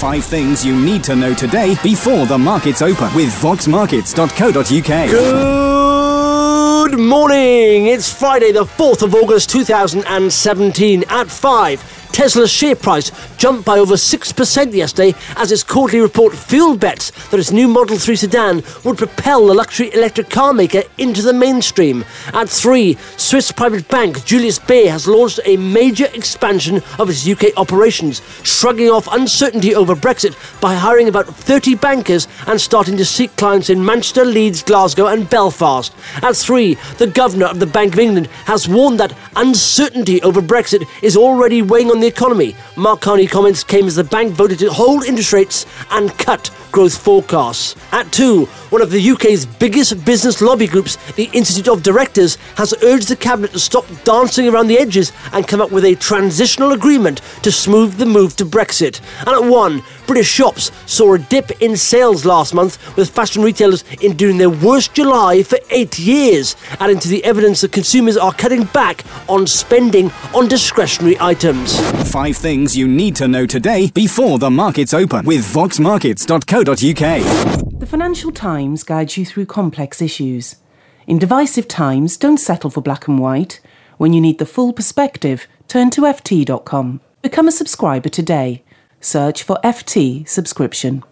5 things you need to know today before the markets open with voxmarkets.co.uk. Good morning. It's Friday, the 4th of August 2017 at 5. Tesla's share price jumped by over 6% yesterday as its quarterly report fueled bets that its new Model 3 sedan would propel the luxury electric car maker into the mainstream. At 3, Swiss private bank Julius Baer has launched a major expansion of its UK operations, shrugging off uncertainty over Brexit by hiring about 30 bankers and starting to seek clients in Manchester, Leeds, Glasgow and Belfast. At 3, the Governor of the Bank of England has warned that uncertainty over Brexit is already weighing on the economy. Mark Carney comments came as the bank voted to hold interest rates and cut growth forecasts. At 2, one of the UK's biggest business lobby groups, the Institute of Directors, has urged the Cabinet to stop dancing around the edges and come up with a transitional agreement to smooth the move to Brexit. And at 1, British shops saw a dip in sales last month, with fashion retailers enduring their worst July for 8 years, adding to the evidence that consumers are cutting back on spending on discretionary items. 5 things you need to know today before the markets open with voxmarkets.co.uk. The Financial Times guides you through complex issues. In divisive times, don't settle for black and white. When you need the full perspective, turn to ft.com. Become a subscriber today. Search for FT subscription.